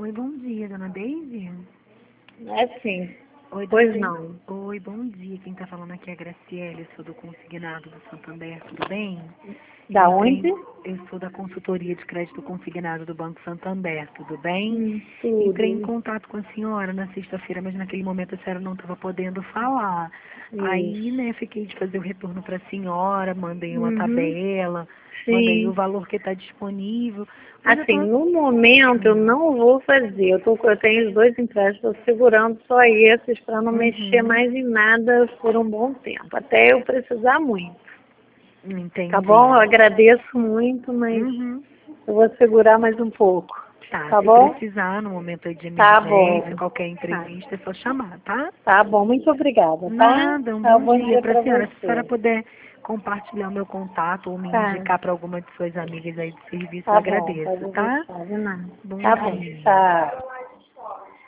Oi, bom dia, dona Daisy. É sim. Oi, Pois Daisy. não. Oi, bom dia. Quem tá falando aqui é a Graciele, eu sou do Consignado do Santander, tudo bem? Da onde? Eu sou da consultoria de crédito consignado do Banco Santander, tudo bem? Entrei em Tudo. contato com a senhora na sexta-feira, mas naquele momento a senhora não estava podendo falar. Aí, Isso. né, fiquei de fazer o retorno para a senhora, mandei uma Uhum. tabela, mandei o Sim. valor que está disponível. Mas eu Assim, tô... no momento eu não vou fazer. Eu tenho os dois empréstimos, estou segurando só esses para não mexer Uhum, mais em nada por um bom tempo, até eu precisar muito. Tá bom? entendi. Eu agradeço muito, mas Uhum. eu vou segurar mais um pouco. Tá, Tá se bom? precisar no momento aí de Tá emergência, bom. qualquer Tá. imprevisto, é só chamar, tá? Tá bom, muito obrigada, tá? Nada, um Tá, bom bom dia dia para para a senhora. Se a senhora você. puder compartilhar o meu contato ou me Tá. indicar para alguma de suas amigas aí de serviço, eu Tá bom, agradeço, pode tá? deixar, de nada. Bom Tá bom, dia. tchau.